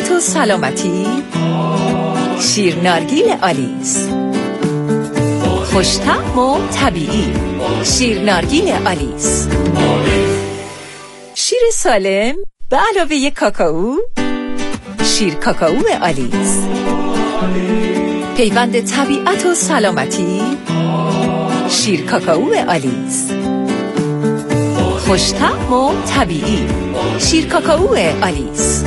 طبیعت و سلامتی شیر نارگیل آلیس. خوش‌طعم و طبیعی شیر نارگیل آلیس. شیر سالم به علاوه کاکائو، شیر کاکائو آلیس. پیوند طبیعت و سلامتی شیر کاکائو آلیس. خوش‌طعم و طبیعی شیر کاکائو آلیس.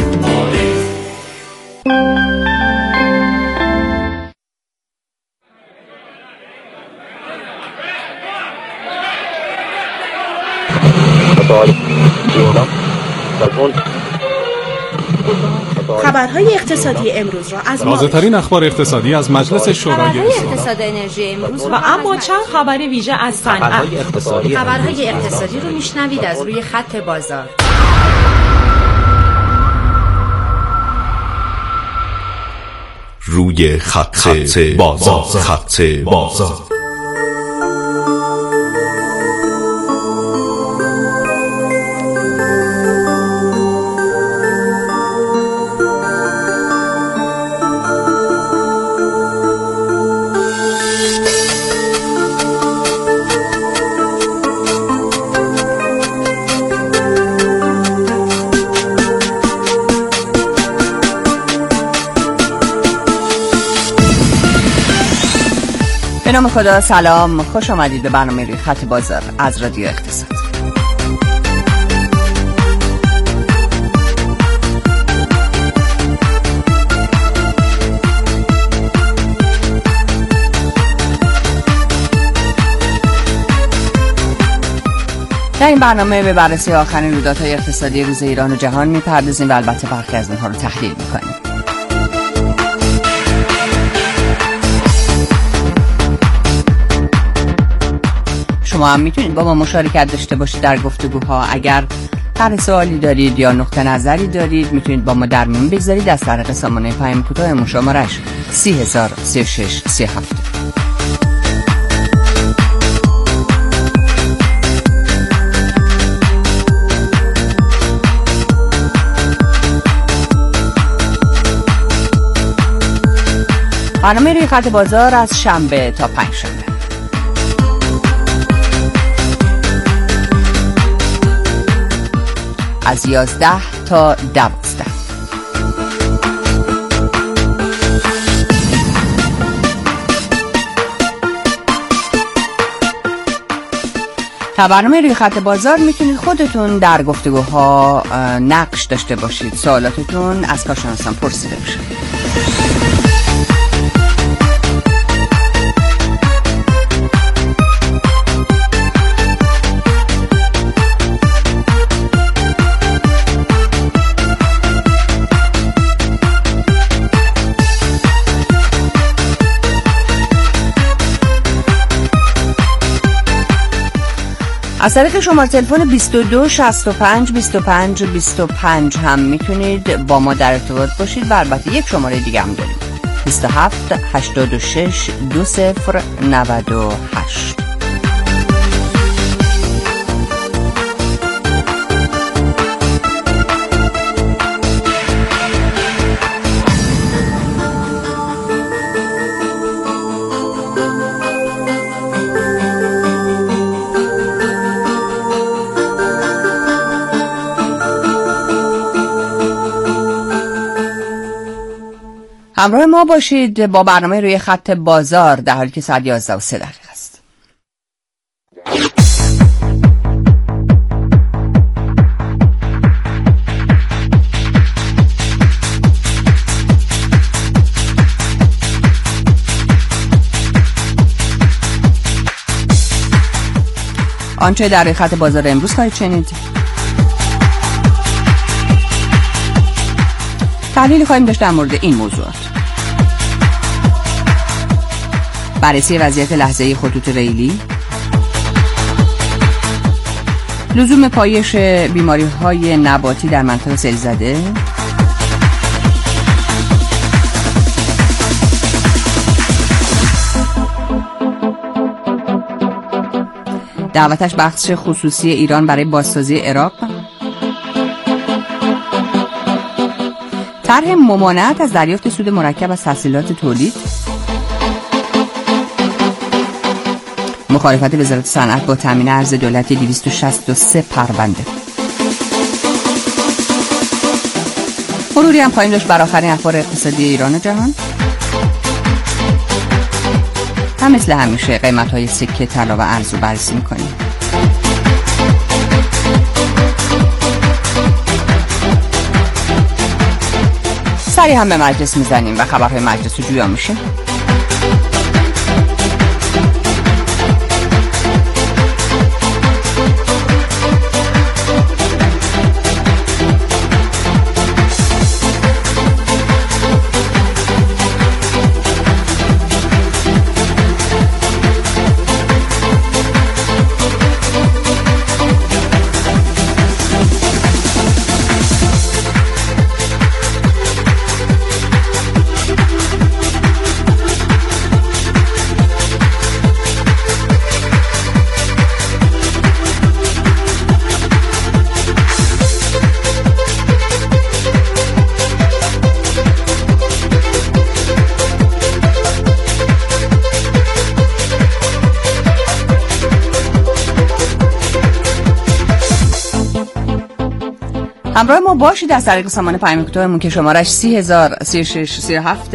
خبرهای اقتصادی امروز را از تازه‌ترین اخبار اقتصادی از مجلس شورای اقتصاد انرژی امروز و اما چند خبر ویژه از صنعت. خبرهای اقتصادی رو میشنوید از روی خط بازار. روی خط بازار. به نام خدا، سلام، خوش آمدید به برنامه روی خط بازار از رادیو اقتصاد. در این برنامه به بررسی آخرین رویدادهای اقتصادی روز ایران و جهان می‌پردازیم و البته برخی از اونها رو تحلیل می‌کنیم. شما هم میتونید با ما مشارکت داشته باشید در گفتگوها. اگر هر سوالی دارید یا نقطه نظری دارید میتونید با ما در میون بگذارید از طریق سامانه پیام کوتاه شماره‌اش 3003637. برنامه روی خط بازار از شنبه تا پنجشنبه. از 11 تا 12. تا برنامه روی خط بازار میتونید خودتون در گفتگوها نقش داشته باشید. سوالاتتون از کارشناسان پرسیده بشه. از طریق شماره تلفن 22 65 25 25 هم میتونید با ما در ارتباط باشید و البته یک شماره دیگه هم داریم 27 86 20 98. همراه ما باشید با برنامه روی خط بازار در حالی که ساعت 11:03 است. آنچه در روی خط بازار امروز خواهید شنید: تحلیلی خواهیم داشت در مورد این موضوعات: بررسی وضعیت لحظه‌ای خطوط ریلی، لزوم پایش بیماری‌های نباتی در منطقه سیل‌زده، دعوتش بخش خصوصی ایران برای بازسازی عراق، طرح ممانعت از دریافت سود مرکب از تسهیلات تولید، مخالفت وزارت صنعت با تامین ارز دولتی 263 پرونده. مروری هم خواهیم داشت بر آخرین اخبار اقتصادی ایران و جهان. هم مثل همیشه قیمت‌های سکه، طلا و ارز رو بررسی می‌کنیم. سری هم به مجلس میزنیم و خبرهای مجلس رو جویا میشیم. همراه ما باشید از طریق سامان پیام کوتاهمون که شمارش 303637.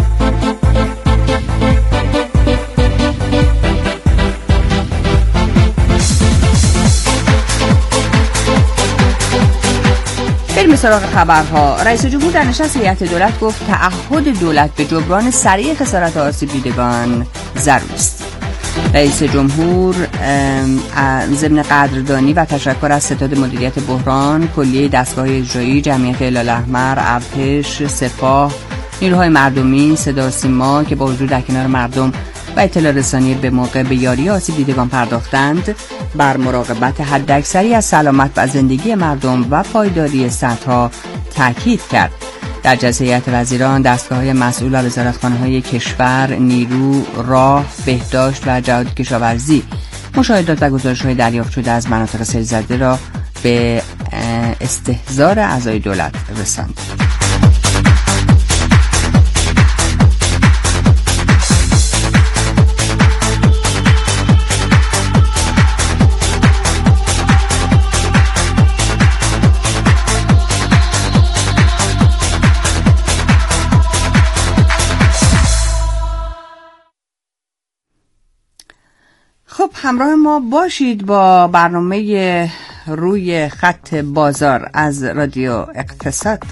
بریم سراغ خبرها. رئیس جمهور در نشست هیئت دولت گفت تعهد دولت به جبران سریع خسارت آسیب دیدگان ضروری است. رئیس جمهور ضمن قدردانی و تشکر از ستاد مدیریت بحران، کلیه دستگاه اجرایی، جمعیت هلال احمر، ارتش، سپاه، نیروهای مردمی، صدا و سیما که با حضور در کنار مردم و اطلاع رسانی به موقع به یاری آسیب دیدگان پرداختند، بر مراقبت حداکثری از سلامت و زندگی مردم و پایداری سدها تاکید کرد. در جلسه هیئت وزیران دستگاه‌های مسئول و وزارتخانه‌های کشور، نیرو، راه، بهداشت و جهاد کشاورزی مشاهدات و گزارش‌های دریافت شده از مناطق سیل‌زده را به استحضار اعضای دولت رساند. خب همراه ما باشید با برنامه روی خط بازار از رادیو اقتصاد.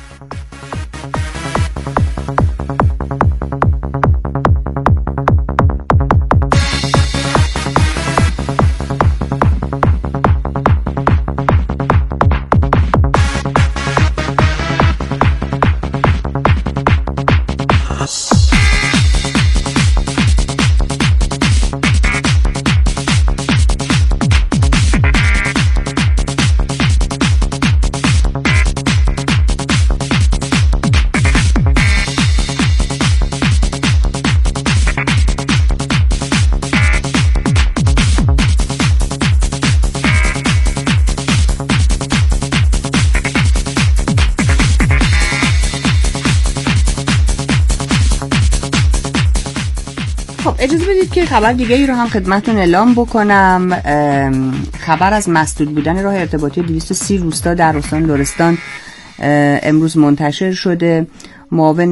اجازه بدید که خبر دیگه ای رو هم خدمتتون اعلام بکنم. خبر از مسدود بودن راه ارتباطی 230 روستا در استان لرستان امروز منتشر شده. معاون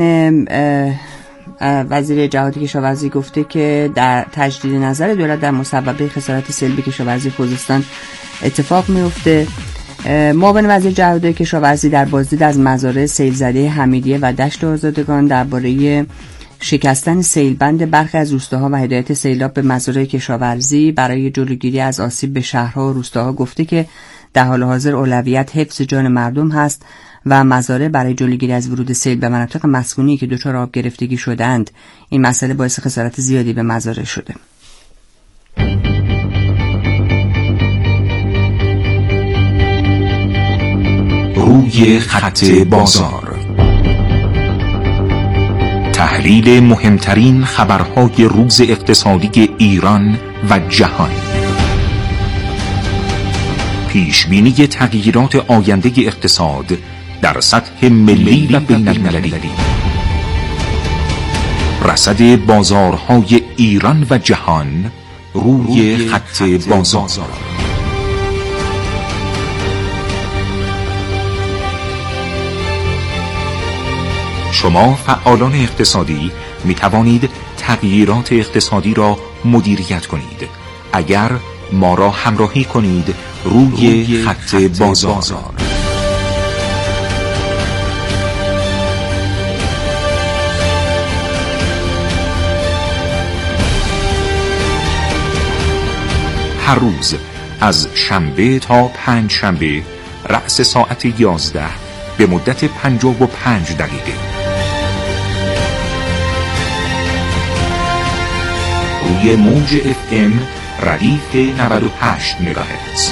وزیر جهاد کشاورزی گفته که در تجدید نظر دولت در مسببه خسارات سیل کشاورزی خوزستان اتفاق میفته. معاون وزیر جهاد کشاورزی در بازدید از مزارع سیل زده حمیدیه و دشت آزادگان درباره شکستن سیلبند برخی از روستاها و هدایت سیلاب به مزارع کشاورزی برای جلوگیری از آسیب به شهرها و روستاها گفته که در حال حاضر اولویت حفظ جان مردم هست و مزارع برای جلوگیری از ورود سیل به مناطق مسکونی که دچار آب گرفتگی شدند. این مسئله باعث خسارت زیادی به مزارع شده. روی خط بازار، تحلیل مهمترین خبرهای روز اقتصادی ایران و جهان، پیشبینی تغییرات آینده اقتصاد در سطح ملی و بین‌المللی. رصد بازارهای ایران و جهان روی خط بازار. شما فعالان اقتصادی می توانید تغییرات اقتصادی را مدیریت کنید اگر ما را همراهی کنید روی خط بازار. هر روز از شنبه تا پنج شنبه رأس ساعت 11 به مدت 55 دقیقه روی موج FM ردیف 98 مگاهرتز.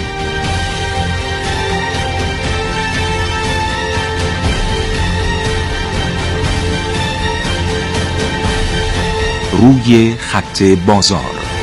روی خط بازار.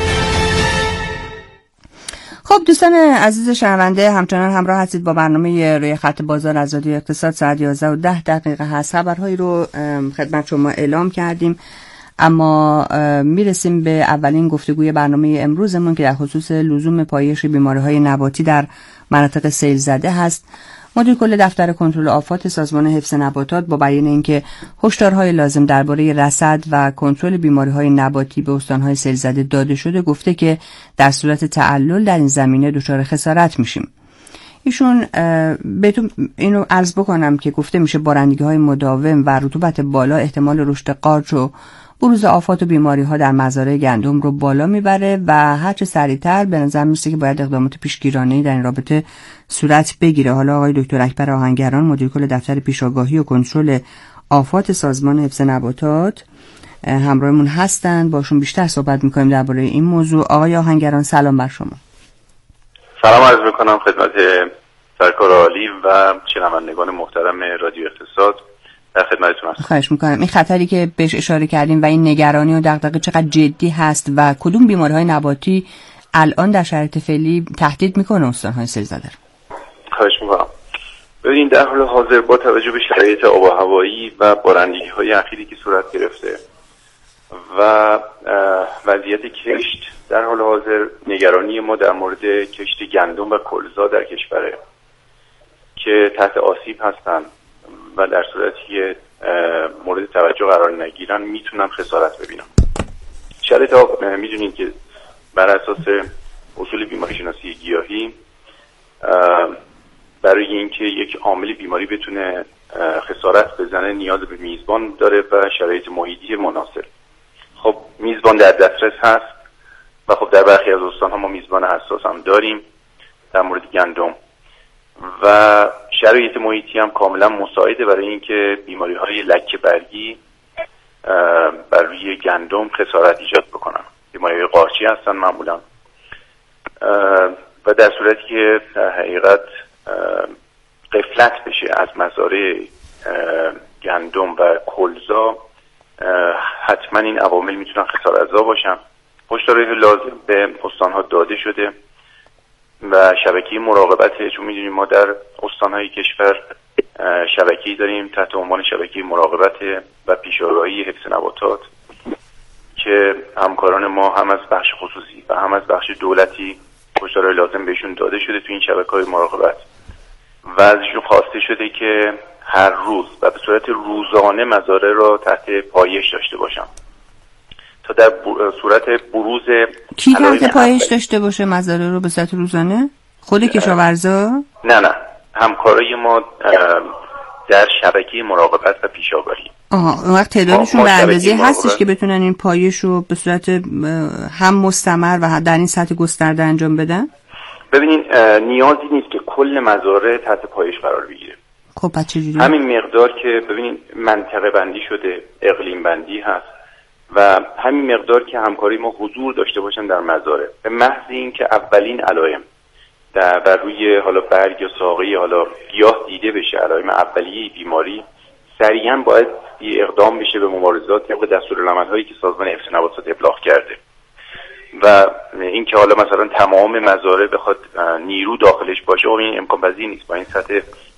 خب دوستان عزیز شنونده، همچنان همراه هستید با برنامه روی خط بازار از رادیو اقتصاد. ساعت 11:10 هست. خبرهایی رو خدمت شما اعلام کردیم، اما میرسیم به اولین گفتگوی برنامه امروزمون که در خصوص لزوم پایش بیماری‌های نباتی در مناطق سیل زده هست. مدیر کل دفتر کنترل آفات سازمان حفظ نباتات با بیان اینکه هشدارهای لازم درباره رصد و کنترل بیماری‌های نباتی به استان‌های سیل زده داده شده، گفته که در صورت تعلل در این زمینه دچار خسارت میشیم. ایشون بهتون اینو عرض بکنم که گفته میشه بارندگی‌های مداوم و رطوبت بالا احتمال رشد قارچ و بروز آفات و بیماری‌ها در مزارع گندم رو بالا میبره و هرچه سریعتر به نظر میسه که باید اقدامات پیشگیرانه‌ای در این رابطه صورت بگیره. حالا آقای دکتر اکبر آهنگران مدیر کل دفتر پیشاگاهی و کنترل آفات سازمان حفظ نباتات همراهمون هستند، باشون بیشتر صحبت می‌کنیم درباره این موضوع. آقای آهنگران سلام بر شما. سلام عرض می‌کنم خدمت سرکار عالی و شنوندگان محترم رادیو اقتصاد. در خدمتتون هستم. خواهش میکنم. این خطری که بهش اشاره کردیم و این نگرانی و دغدغه چقدر جدی هست و کدوم بیماری‌های نباتی الان در شرایط فعلی تهدید میکنه استان‌های سیل زده؟ خواهش میکنم. ببینید در حال حاضر با توجه به شرایط آب و هوایی و بارندگی‌های اخیری که صورت گرفته و وضعیت کشت، در حال حاضر نگرانی ما در مورد کشت گندم و کلزا در کشوره که تحت آسیب هستند و در صورتی که مورد توجه قرار نگیرن میتونن خسارت ببینن. شرایط میدونین که بر اساس اصول بیماری شناسی گیاهی برای اینکه یک عامل بیماری بتونه خسارت بزنه نیاز به میزبان داره و شرایط محیطی مناسب. خب میزبان در دسترس هست و خب در برخی از استان‌ها ما میزبان حساس هم داریم در مورد گندم و شرایط محیطی هم کاملا مساعده برای اینکه بیماری‌های لکه برگی بر روی گندم خسارت ایجاد بکنن. بیماری‌های قارچی هستن معمولا و در صورتی که در حقیقت غفلت بشه از مزارع گندم و کلزا، حتما این عوامل میتونن خسارت‌زا باشن. هشدارهای لازم به استان‌ها داده شده و شبکه مراقبت، چون میدونیم ما در استان‌های کشور شبکه‌ای داریم تحت عنوان شبکه مراقبت و پیشاگاهی حفظ نباتات که همکاران ما هم از بخش خصوصی و هم از بخش دولتی هشدارهای لازم بهشون داده شده تو این شبکه‌های مراقبت و ازشون خواسته شده که هر روز و به صورت روزانه مزارع را تحت پایش داشته باشن تا در صورت بروز. کی تحت پایش داشته باشه مزارع رو به صورت روزانه؟ خود کشاورزا؟ نه همکارای ما در شبکه مراقبت و پیشاگاهی. اون وقت تعدادشون به اندازه هستش که بتونن این پایش رو به صورت هم مستمر و در این سطح گسترده انجام بدن؟ ببینین نیازی نیست که کل مزارع تحت پایش قرار بگیره. خب پس چجوری؟ همین مقدار که ببینین منطقه بندی شده، اقلیم بندی هست و همین مقدار که همکاری ما حضور داشته باشن در مزارع، به محض این که اولین علائم در روی حالا برگ یا ساقه حالا گیاه دیده بشه، علائم اولیه بیماری، سریعا باید اقدام بشه به مبارزات طبق دستورالعمل‌هایی که سازمان حفظ نباتات ابلاغ کرده و اینکه حالا مثلا تمام مزارع بخواد نیرو داخلش باشه، این امکان پذیر نیست. با این سطح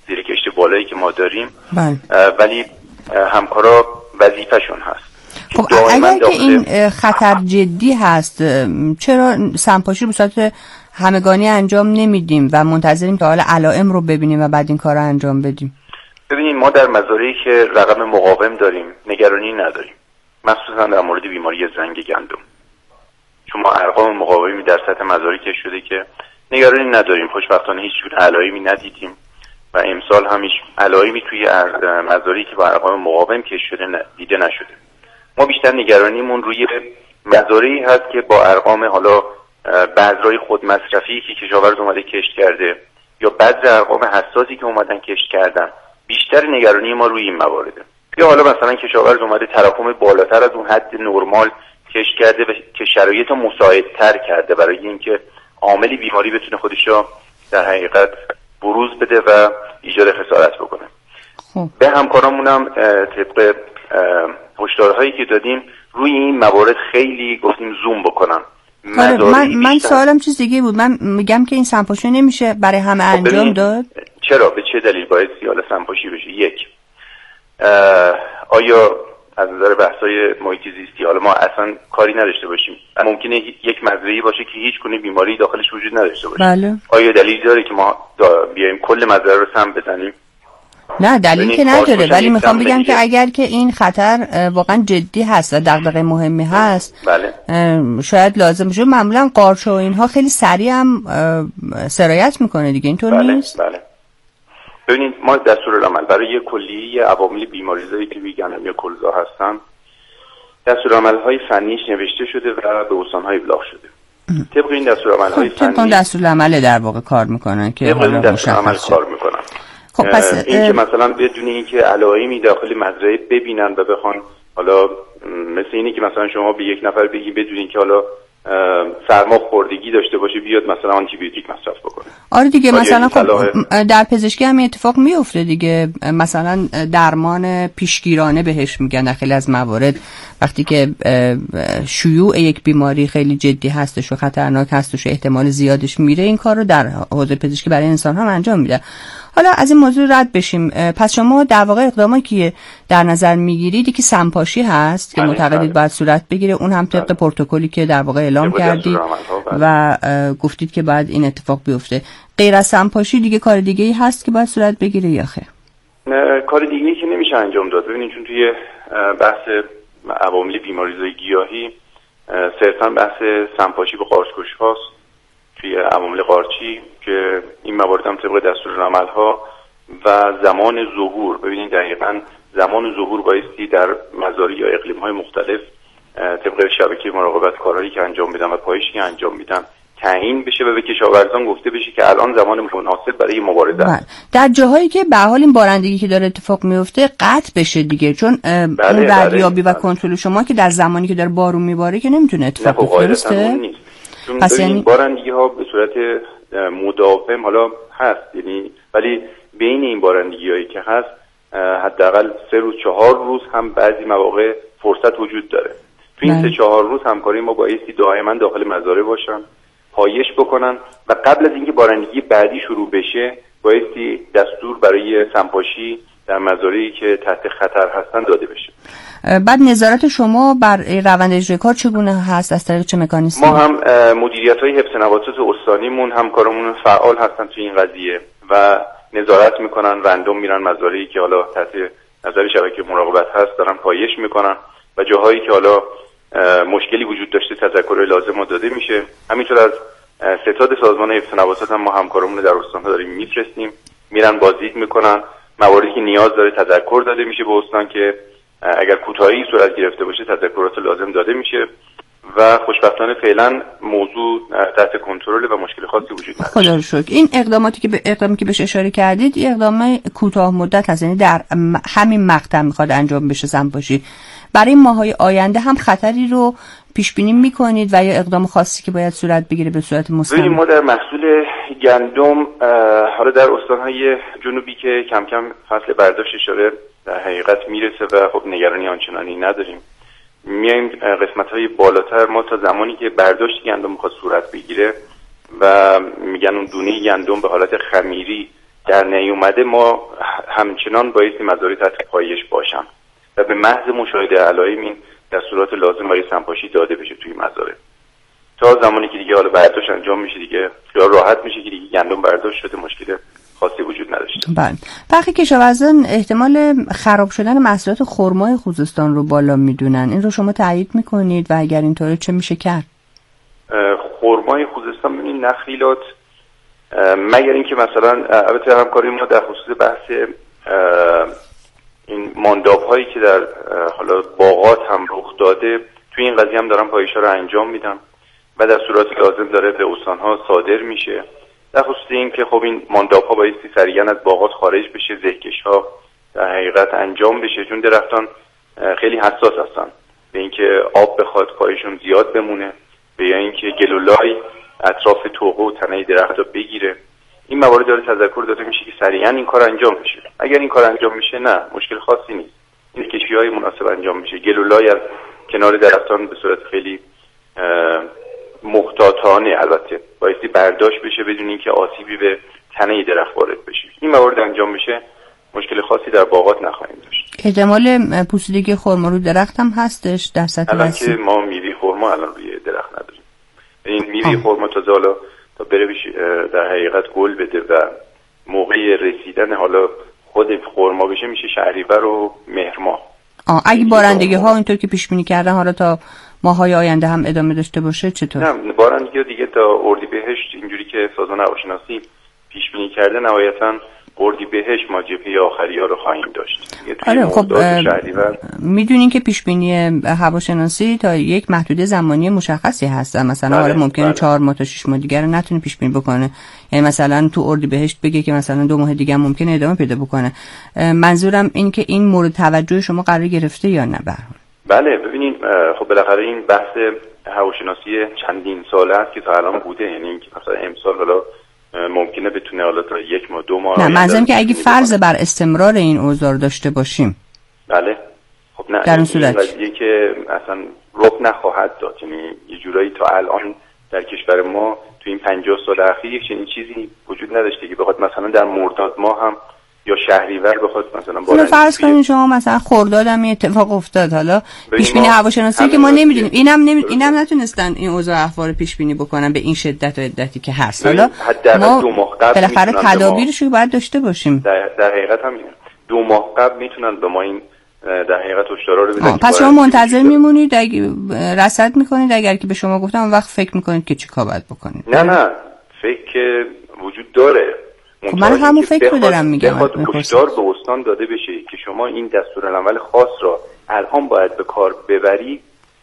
زیر کشت بالایی که ما داریم. بله. ولی همکارا وظیفه‌شون هست. خب اگر که این خطر جدی هست چرا سمپاشی به صورت همگانی انجام نمیدیم و منتظریم که حالا علائم رو ببینیم و بعد این کار رو انجام بدیم؟ ببینید ما در مزارعی که رقم مقاوم داریم نگرانی نداریم، مخصوصا در مورد بیماری زنگ گندم، چون ما ارقام مقاومی در سطح مزارع کشف شده که نگرانی نداریم. خوشبختانه هیچ جور علائمی ندیدیم و امسال هم هیچ علائمی توی مزارعی که با ارقام مقاوم کشف شده دیده نشده. ما بیشتر نگرانیمون روی مزارعی هست که با ارقام حالا بذرهای خود مصرفی که کشاورز اومده کشت کرده یا بذر ارقام حساسی که اومدن کشت کردن. بیشتر نگرانی ما روی این موارده. یا حالا مثلا کشاورز اومده تراکم بالاتر از اون حد نرمال کشت کرده و که شرایط مساعدتر کرده برای اینکه عامل بیماری بتونه خودشو در حقیقت بروز بده و ایجاد خسارت بکنه. به همکارامونم طبق هشدارهایی که دادیم روی این موارد خیلی گفتیم زوم بکنن. من سوالم چیز دیگه بود. من میگم که این سمپاشی نمیشه برای همه انجام داد. چرا؟ به چه دلیل باید سیال سمپاشی بشه؟ یک، آیا از نظر بحث‌های محیط زیستی حالا ما اصلا کاری نداشته باشیم، ممکنه یک مزرعه‌ای باشه که هیچ گونه بیماری داخلش وجود نداشته باشه. بله. آیا دلیل داره که ما بیایم کل مزرعه رو سم بزنیم؟ نه دلیل که نداره، ولی میخوام بگم که اگر که این خطر واقعا جدی هست و دغدغه مهمی هست، بله، شاید لازم بشه. معمولا قارچ و اینها خیلی سریع هم سرایت میکنه دیگه، اینطور نیست؟ بله. ببینید ما دستورالعمل برای کلیه عوامل بیماریزایی که گندم یا کلزا هستن دستورالعمل‌های فنیش نوشته شده و به استان‌ها ابلاغ شده. طبق این دستورالعمل‌های فنی دستورالعمل در واقع کار میکنن که حالا مشخص کار میکنن. خب پس این که مثلا بدون اینکه علائمی داخل مزرعه ببینن و بخوان حالا مثل اینی که مثلا شما به یک نفر بگی بدون اینکه حالا سرماخوردگی داشته باشه بیاد مثلا آنتی بیوتیک مصرف بکنه. آره دیگه، مثلا خب در پزشکی هم اتفاق میفته دیگه، مثلا درمان پیشگیرانه بهش میگن در خیلی از موارد وقتی که شیوع یک بیماری خیلی جدی هستش و خطرناک هستش و احتمال زیادش میره، این کار رو در حوزه پزشکی برای انسان هم انجام میده. حالا از این موضوع رد بشیم. پس شما در واقع اقدامی که در نظر میگیرید که سمپاشی هست که معتقدید باید صورت بگیره، اون هم طبق پروتکلی که در واقع اعلام کردید و گفتید که باید این اتفاق بیفته. غیر از سمپاشی دیگه کار دیگه‌ای هست که باید صورت بگیره یا خیر؟ کار دیگه‌ای که نمیشه انجام داد. ببینید چون توی بحث عوامل بیماریزای گیاهی صرفا بحث سمپاشی به قارچ‌کش هاست توی عوامل قارچی که این موارد هم طبق دستورالعمل‌ها و زمان ظهور. ببینید دقیقاً زمان ظهور بایستی در مزارع یا اقلیم‌های مختلف طبق شبکه مراقبت کارهایی که انجام میدن و پایشی که انجام میدن تعیین بشه و به کشاورزان گفته بشه که الان زمان مناسب برای مبارزه است. در جاهایی که به حال این بارندگی که داره اتفاق میفته قطع بشه دیگه، چون اون ردیابی و کنترل شما که در زمانی که داره بارون میباره که نمیتونه اتفاق بیفته، درسته؟ پس یعنی بارندگی ها به صورت مداوم حالا هست، یعنی ولی بین این بارندگی هایی که هست حداقل 3 روز 4 روز هم بعضی مواقع فرصت وجود داره. تو این 3-4 روز همکاری ما بایستی دائما داخل مزارع باشن، پایش بکنن و قبل از اینکه بارندگی بعدی شروع بشه بایستی دستور برای سمپاشی در مزارعی که تحت خطر هستن داده بشه. بعد نظارت شما بر روند اجرای کار چگونه هست؟ از طریق چه مکانیزمی؟ ما هم مدیریت‌های حفظ نباتات استانیمون همکارمون فعال هستن تو این قضیه و نظارت میکنن، رندوم میرن مزارعی که حالا تحت نظر شبکه مراقبت هست دارن پایش میکنن و جاهایی که حالا مشکلی وجود داشته تذکر لازم داده میشه. همینطور از ستاد سازمان حفظ نباتات هم ما همکارمون در استان‌ها داریم میفرستیم، میرن بازدید میکنن، مواردی که نیاز داره تذکر داده میشه به استان که اگر کوتاهی صورت گرفته باشه تذکرات لازم داده میشه و خوشبختانه فعلا موضوع تحت کنترل و مشکل خاصی وجود نداره. خدا رو شکر. این اقدامی که بهش اشاره کردید این اقدام کوتاه مدت هست، یعنی در همین مقطع میخواد انجام بشه سمپاشی. برای ماهای آینده هم خطری رو پیش بینی میکنید و یا اقدام خاصی که باید صورت بگیره به صورت مستمر؟ ما در محصول گندم حالا در استانهای جنوبی که کم کم فصل برداشت شده در حقیقت میرسه و خب نگرانی آنچنانی نداریم. میایم قسمت‌های بالاتر ما تا زمانی که برداشت گندم میخواد صورت بگیره و میگن اون دونه گندم به حالت خمیری در نیومده ما همچنان بایستی مزارع تحت پایش باشن و به محض مشاهده علائم این دستورات لازم برای سمپاشی داده بشه توی مزارع. تا زمانی که دیگه حالا برداشت انجام میشه دیگه خیال راحت میشه که دیگه گندم برداشت شده، مشکل خاصی وجود نداشته. بله. برخی کشاورزان احتمال خراب شدن محصولات خرمای خوزستان رو بالا میدونن، این رو شما تایید میکنید و اگر اینطوره چه میشه کرد؟ خرمای خوزستان ببینید نخیلات مگر اینکه مثلا البته همکاری ما در خصوص بحث این مانداب‌هایی که در حالا باغات هم رخ داده توی این قضیه هم دارن پایش‌ها رو انجام میدن و در صورت لازم داره به استان‌ها صادر میشه در خصوص این که خب این مانداب‌ها بایستی سریعا از باغات خارج بشه، زهکش‌ها در حقیقت انجام بشه، چون درختان خیلی حساس هستن به اینکه آب بخواد پایشون زیاد بمونه به یا اینکه گل و لای اطراف توقه و تنه درخت‌ها بگیره. این موارد داره تذکر داده میشه که سریعا این کار انجام میشه. اگر این کار انجام میشه نه مشکل خاصی نیست، این کشی‌های مناسب انجام میشه، گل و لای از کنار درختان به صورت خیلی محتاطانه البته بایستی برداشت بشه بدون اینکه آسیبی به تنه درخت وارد بشه. این موارد انجام بشه مشکل خاصی در باغات نخواهیم داشت. احتمال پوسیدگی خرما رو درخت هم هستش در سطح وسیع؟ الان که ما میوه خرما الان روی درخت نداریم. این میوه خرما تا بره در حقیقت گل بده و موقع رسیدن حالا خود خرما بشه میشه شهریور و مهر ماه. اگه بارندگی ها اینطور که پیش بینی کردن حالا تا ماهای آینده هم ادامه داشته باشه چطور؟ نه بارندگی دیگه تا اردیبهشت اینجوری که سازمان هواشناسی پیش بینی کرده نهایتاً اردیبهشت ما جبهه آخری ها رو خواهیم داشت. آره خب میدونین که پیش بینی هواشناسی تا یک محدوده زمانی مشخصی هست، مثلا حالا ممکنه 4 ماه تا 6 ماه دیگه رو نتونه پیش بینی بکنه، یعنی مثلا تو اردیبهشت بگه که مثلا 2 ماه دیگه ممکنه ادامه پیدا بکنه. منظورم این که این مورد توجه شما قرار گرفته یا نه؟ بله ببینید خب بالاخره این بحث هواشناسی چندین ساله است که تا الان بوده، یعنی اینکه مثلا امسال حالا ممکنه بتونه حالا تا 1 ماه 2 ماه. نه منظورم که اگه فرض بر استمرار این اوضاع داشته باشیم. بله خب نه در اون صورت قضیه که اصلا رخ نخواهد داد، یعنی یه جورایی تا الان در کشور ما تو این 50 سال اخیر چنین چیزی وجود نداشته که بخواد مثلا در مرداد ماه هم یا شهریور بخواد مثلا بارندگی فرض کنید شما مثلا خرداد هم اتفاق افتاد، حالا پیش بینی هواشناسی که ما نمیدونیم، اینم نتونستن این اوضاع احوال پیش بینی بکنن به این شدت و عدتی که هست. حالا ما 2 ماه قبل بالاخره تدابیرش رو باید داشته باشیم. در حقیقت هم 2 ماه قبل میتونن به ما این در حقیقت هشدارا رو بدن. پس شما منتظر میمونید رصد میکنید اگر که به شما گفتم اون وقت فکر میکنید که چیکار باید بکنید؟ نه فکر وجود داره. خب من همون فکر رو دارم میگم. هشدار به استان داده بشه که شما این دستورالعمل خاص را الان باید به کار ببرید.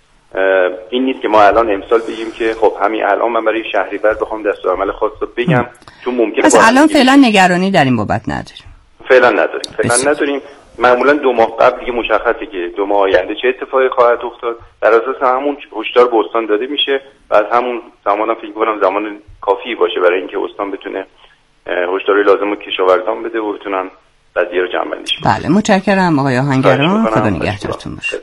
این نیست که ما الان امسال بگیم که خب همین الان من برای شهریور بخوام دستورالعمل خاص رو بگم چون ممکنه. پس الان فعلا نگرانی در این بابت نداریم. فعلا نداریم. معمولا 2 ماه قبل دیگه مشخصه که 2 ماه آینده چه اتفاقی خواهد افتاد. بر اساس همون هشدار به استان داده میشه و از همون زمانم فکر کنم زمان کافی باشه برای اینکه استان بتونه هشداری لازم رو کشاورزان بده و بتونن قضیه رو جمع‌بندی کنن. بله متشکرم آقای آهنگران، خدا نگهدارتون باشه.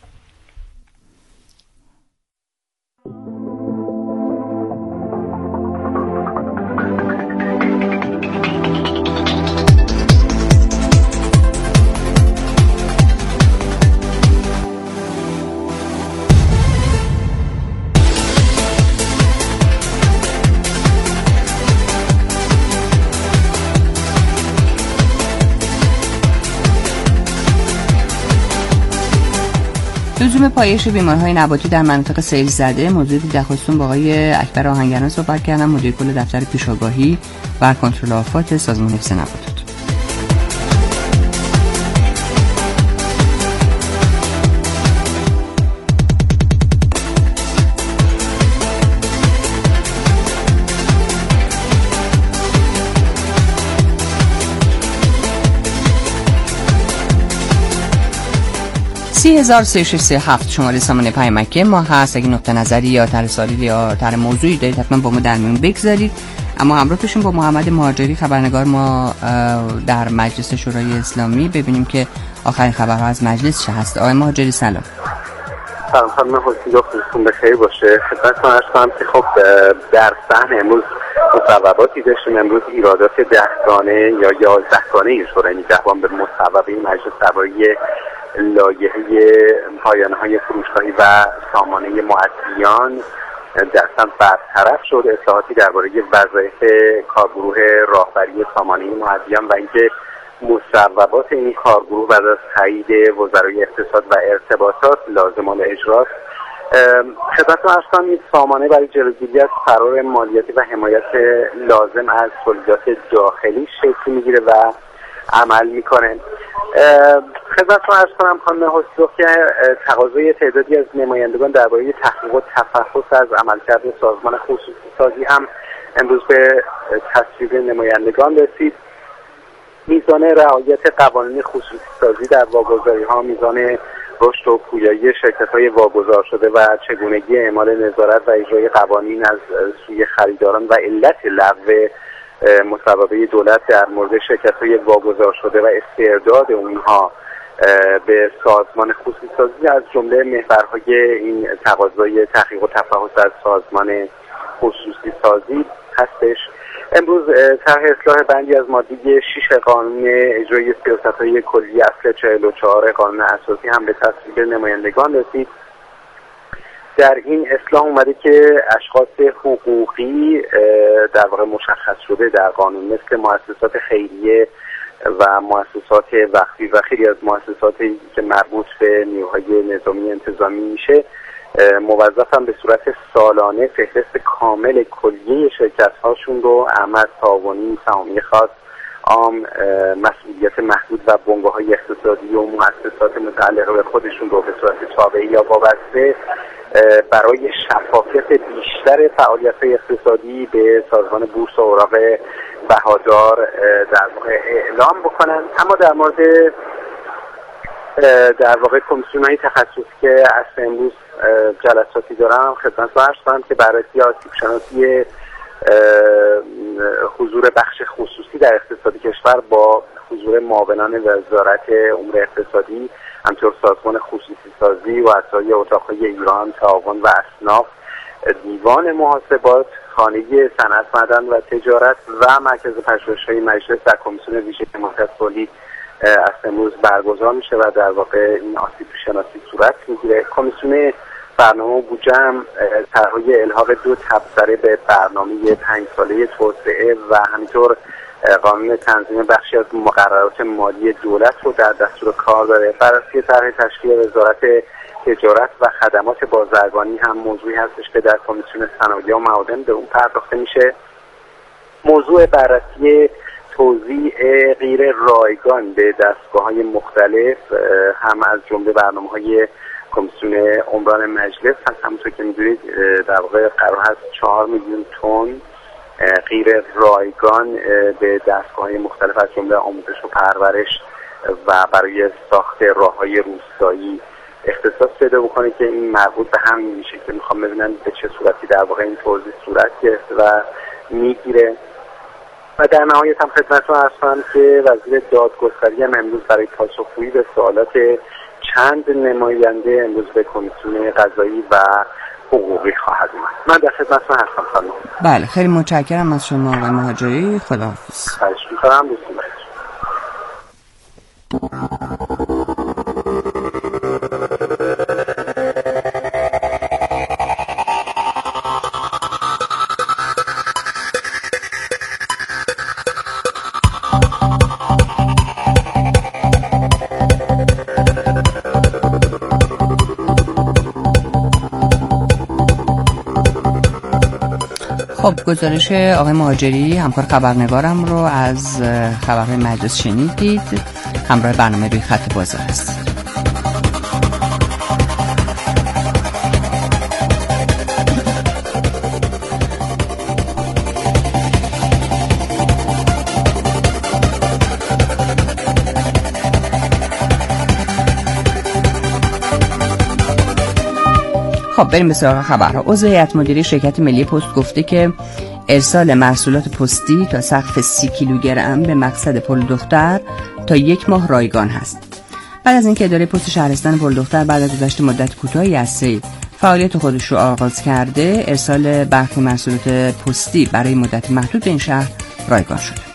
لزوم پایش بیماری‌های نباتی در مناطق سیل زده موضوعی دخواستون با آقای اکبر آهنگران صحبت کردم، مدیر کل دفتر پیش‌آگاهی و کنترل آفات سازمان حفظ نباتات. شماره سامانه پیامکی ما هست. اگه نقطه نظری یا طرح سوالی یا طرح موضوعی دارید حتما با ما در میون بگذارید. اما همراه بشیم با محمد مهاجری خبرنگار ما در مجلس شورای اسلامی ببینیم که آخرین خبرها از مجلس چه هست. آقای مهاجری سلام. سلام خانم حسین، روزتون بخیر باشه. خدمتتون عرض کنم که خب در صحن امروز مصوباتی داشتیم. امروز ایرادات 10 گانه یا 11 گانه شورای نگهبان به مصوبه مجلس درباره لایحه پایانه‌های فروشگاهی و سامانه مؤدیان دستاً برطرف شد. اصلاحاتی درباره وظایف کارگروه راهبری سامانه مؤدیان و اینکه مصوبات این کارگروه بعد از تایید وزرای اقتصاد و ارتباطات لازم الاجراست. خدمتتون عرض کنم این سامانه برای جلوگیری از فرار مالیاتی و حمایت لازم از تولیدات داخلی شکل میگیره و عمل میکنه. خدمتتون عرض کنم خانم حسنی که تقاضای تعدادی از نمایندگان درباره تحقیق و تفحص از عملکرد سازمان خصوصی سازی هم امروز به تصویب نمایندگان رسید. میزان رعایت قوانین خصوصی سازی در واگذاری‌ها، میزان رشد و پویایی شرکت‌های واگذار شده و چگونگی اعمال نظارت و اجرای قوانین از سوی خریداران و علت لغو مصوبه دولت در مورد شرکت‌های واگذار شده و استرداد اونها به سازمان خصوصی سازی از جمله محورهای این تقاضای تحقیق و تفحص از سازمان خصوصی سازی هستش. امروز طرح اصلاح بندی از ماده 6 قانون اجرای سیاست‌های کلی اصل 44 قانون اساسی هم به تصویب نمایندگان رسید. در این اصلاح اومده که اشخاص حقوقی در واقع مشخص شده در قانون مثل مؤسسات خیریه و مؤسسات وقفی و خیلی از مؤسساتی که مربوط به نیروهای نظامی انتظامی میشه موظفن به صورت سالانه فهرست کامل کلیه شرکت‌هاشون رو اعمال تعاونی، سهامی خاص، عام، مسئولیت محدود و بنگاه‌های اقتصادی و مؤسسات متعلقه به خودشون رو به صورت تابعی یا وابسته برای شفافیت بیشتر فعالیت‌های اقتصادی به سازمان بورس و اوراق بهادار در واقع اعلام بکنن. اما در مورد در واقع کمیسیون‌های تخصصی که از امروز جلساتی دارم خدمتتون عرض کنم که بررسی آسیب شناسی حضور بخش خصوصی در اقتصاد کشور با حضور معاونان وزارت امور اقتصادی، همچنین سازمان خصوصی سازی و اعضای اتاق‌های ایران، تعاون و اصناف، دیوان محاسبات، خانه صنعت، معدن و تجارت و مرکز پژوهش‌های مجلس در کمیسیون ویژه حمایت تولید از امروز برگزار میشه و در واقع این آسیب شناسی صورت میگیره. کمیسیون برنامه و بودجه هم طرح‌های الحاق 2 تبصره به برنامه 5 ساله توسعه و همینطور قانون تنظیم بخشی از مقررات مالی دولت رو در دستور کار داره. بررسی طرح تشکیل وزارت تجارت و خدمات بازرگانی هم موضوعی هستش که در کمیسیون صنایع و معادن به اون پرداخته میشه. موضوع بررسی توزیع غیر رایگان به دستگاه‌های مختلف هم از جمله برنامه‌های کمیسیون عمران مجلس هست. همونطور که می‌دونید در واقع قرار هست 4 میلیون تن غیر رایگان به دستگاه‌های مختلف از جمله آموزش و پرورش و برای ساخت راه‌های روستایی اختصاص پیدا بکنه که این مربوط به هم میشه که میخوام ببینم به چه صورتی در واقع این توزیع صورت گرفته و میگیره. و در نهایت هم خدمتتون عرض کنم که وزیر دادگستری هم امروز برای پاسخگویی به سوالات چند نماینده امروز به کمیسیون قضایی و حقوقی خواهد اومد. من در خدمتتون هستم خانم. بله، خیلی متشکرم از شما آقای مهاجری. خداحافظ. خواهش می‌کنم. دوستون بخیر. خب، گزارش آقای مهاجری همکار خبرنگارم رو از خبرهای مجلس شنیدید. همراه برنامه روی خط بازار هست. خب بریم به سراغ خبرها. عضو هیئت مدیره شرکت ملی پست گفته که ارسال محصولات پستی تا سقف 30 کیلوگرم به مقصد پل دختر تا 1 ماه رایگان هست. بعد از اینکه اداره پست شهرستان پل دختر بعد از گذشت مدت کوتاهی از سیل فعالیت خودش رو آغاز کرده، ارسال برخی محصولات پستی برای مدت محدود به این شهر رایگان شده.